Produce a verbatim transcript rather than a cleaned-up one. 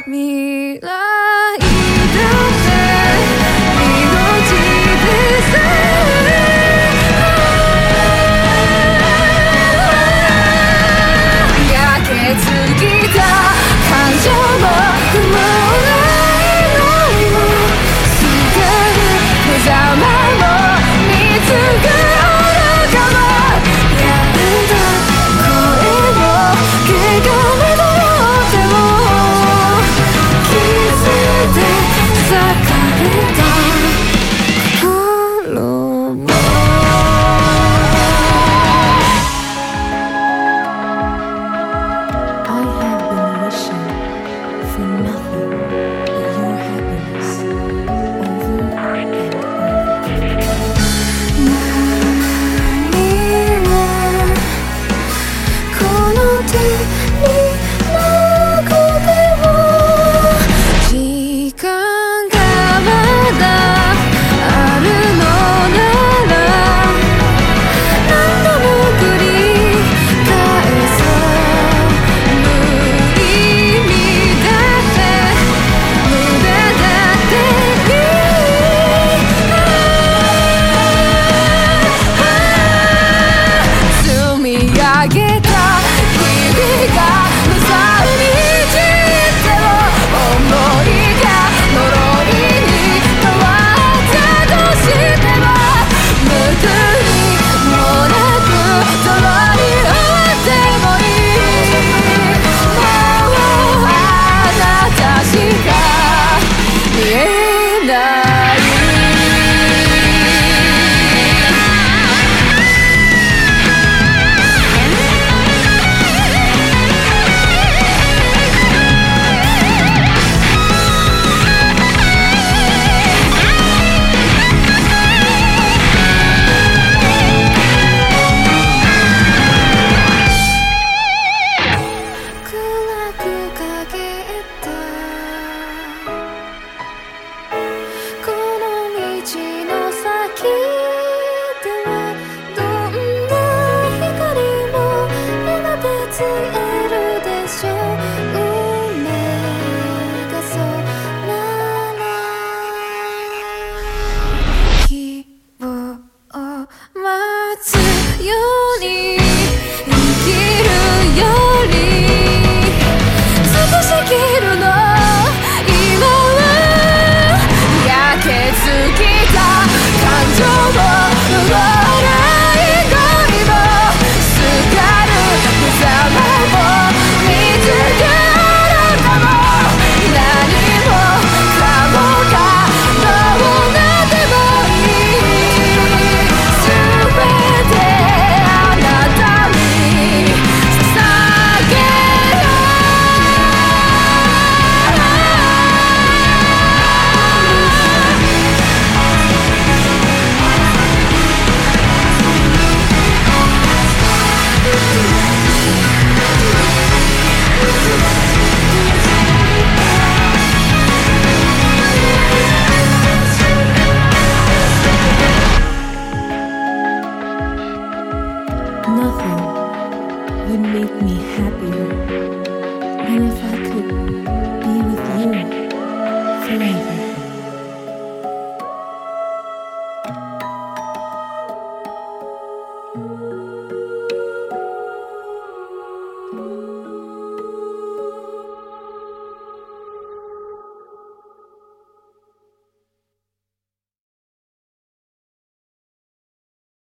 未来だって命でさえ焼けつぎた感情も雲ないのよ捨てる無様も見つけ愚かもやんだ声をけがめどっても傷で裂かれた心もI have been wishing for nothing but your happiness over and over. 何もこの手になくても時間がまだあるのなら何度も繰り返そう無意味だって無駄だっていい積み上げた日々が無残に散っても思いが呪いに変わったとしても無垢にもなく共に終わってもいいもうあなたしか見えない暗く陰ったこの道の先ではどんな光もやがて消えるでしょう運命がそうなら希望を待つように生きるより少し生きるの今は焼けつきた感情も笑い声もすがる無様も見つけるかも何もかもがどうなってもいい全てあなたに捧げるNothing would make me happier than if I could be with you forever.